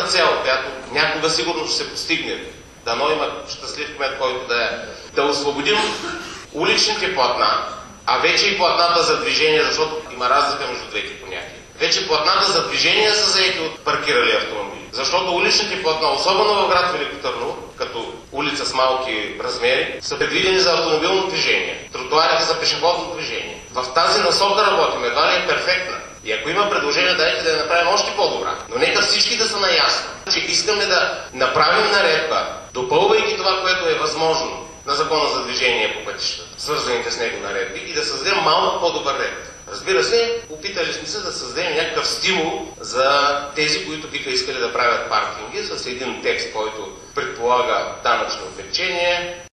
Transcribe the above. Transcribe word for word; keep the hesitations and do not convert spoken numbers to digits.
някаква цел, която някога сигурно ще се постигне. Дано има щастлив кмет, който да е. Да освободим уличните платна, а вече и платната за движение, защото има разлика между двете понятия. Вече платната за движение са заети от паркирали автомобили. Защото уличните платна, особено в град Велико Търново, като улица с малки размери, са предвидени за автомобилно движение. Тротуарите за пешеходно движение. В тази насока работим, едва ли е перфектна. И ако има предложение, дайте да я направим още по-добра. Но нека всички да са наясно, че искаме да направим наредба, допълвайки това, което е възможно на закона за движение по пътищата, свързаните с него наредби, и да създадем малко по-добър ред. Разбира се, опитали сме се да създадем някакъв стимул за тези, които биха искали да правят паркинги с един текст, който предполага данъчно облекчение,